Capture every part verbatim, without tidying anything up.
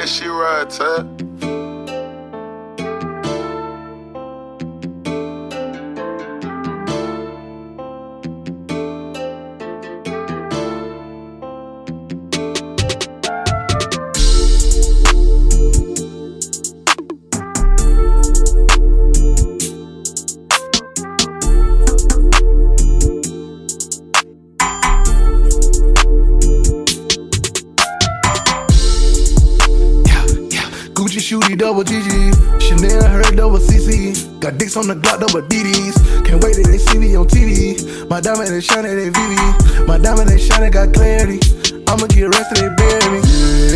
that shit right, Ty. Gucci, Shooty, double G G, Chanel, her double C C. Got dicks on the Glock, double D Ds. Can't wait till they see me on T V. My diamond, they shining, they V V. My diamond, they shining, got clarity. I'ma get arrested, they bury me.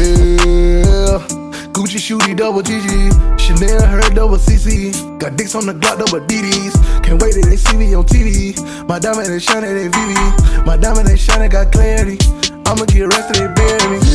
Yeah. Gucci, Shooty, double G G, Chanel, her double C C. Got dicks on the Glock, double D Ds. Can't wait till they see me on T V. My diamond, they shining, they V V. My diamond, they shining, got clarity. I'ma get arrested, they bury me.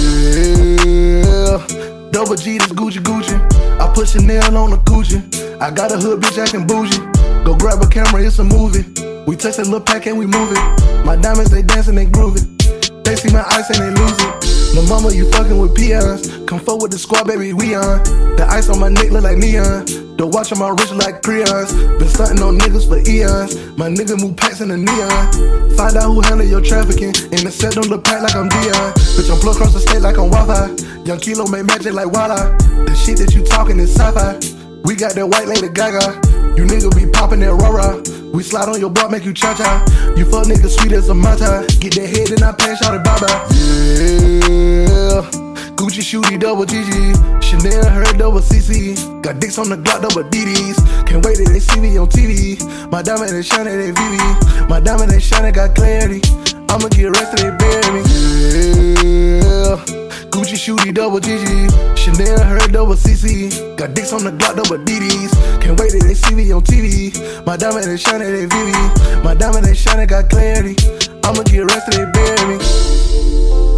Yeah. Double G, this Gucci Gucci. I put Chanel on the Gucci. I got a hood bitch acting bougie. Go grab a camera, it's a movie. We text a little pack and we move it. My diamonds, they dancing, they grooving. They see my ice and they lose it. Lil' mama, you fucking with peons. Come forward with the squad, baby, we on. The ice on my neck look like neon. The watch on my wrist like crayons. Been stunting on niggas for eons. My nigga move packs in the neon. Find out who handle your trafficking. In the set on the pack like I'm Dion. Bitch, I'm plug across the state like I'm Wi-Fi. Young Kilo make magic like Walla. The shit that you talking is sci-fi. We got that white lady Gaga. You nigga be popping that rah-rah. We slide on your block, make you cha-cha. You fuck nigga sweet as a mata. Get that head and I pass out it bye-bye. Yeah. Gucci, Shooty, double G G, Chanel, her double C C. Got dicks on the Glock, double D Ds. Can't wait till they see me on T V. My diamond, they shining, they V V. My diamond, they shining, got clarity. I'ma get arrested, they bury me. Yeah. Gucci, Shooty, double G G, Chanel, her double C C. Got dicks on the Glock, double D Ds. Can't wait till they see me on T V. My diamond, they shining, they V V. My diamond, they shining, got clarity. I'ma get arrested, they bury me.